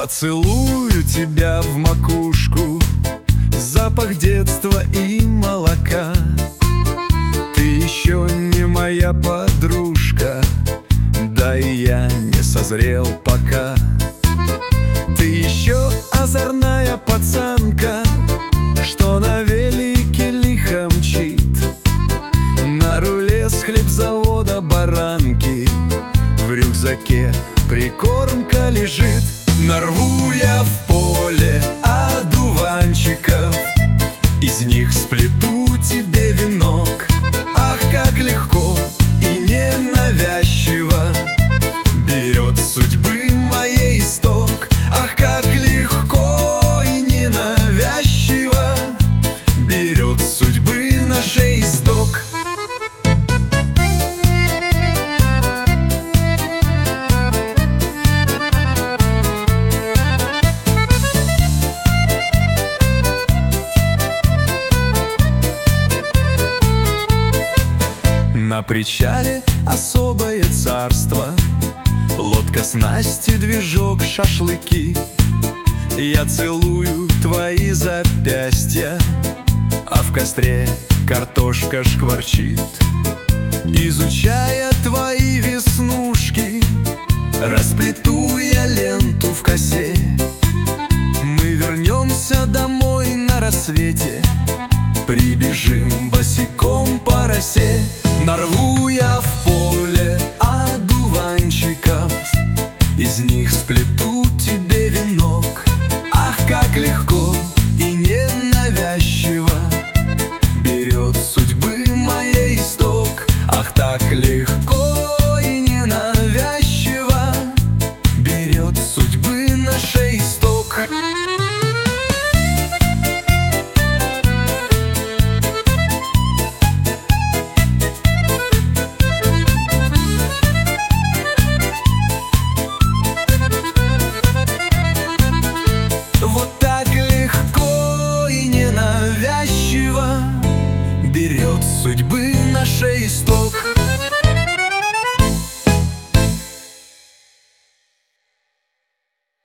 Поцелую тебя в макушку, запах детства и молока. Ты еще не моя подружка, да и я не созрел пока. Ты еще озорная пацанка, что на велике лихо мчит. На руле с хлебзавода баранки, в рюкзаке прикормка лежит. Нарву я в поле одуванчиков, из них сплету тебе венок. Ах, как легко и ненавязчиво берет судьбы моей исток. Ах, как легко и ненавязчиво берет судьбы нашей исток. На причале особое царство, лодка, снасти, движок, шашлыки. Я целую твои запястья, а в костре картошка шкварчит. Изучая твои веснушки, расплету я ленту в косе. Мы вернемся домой на рассвете, прибежим босиком по росе. Нарву я в поле одуванчиков, из них сплету тебе венок. Ах, как легко и ненавязчиво берет судьбы моей исток. Ах, так легко и ненавязчиво берет судьбы нашей исток. Вот так легко и ненавязчиво берет судьбы нашей исток.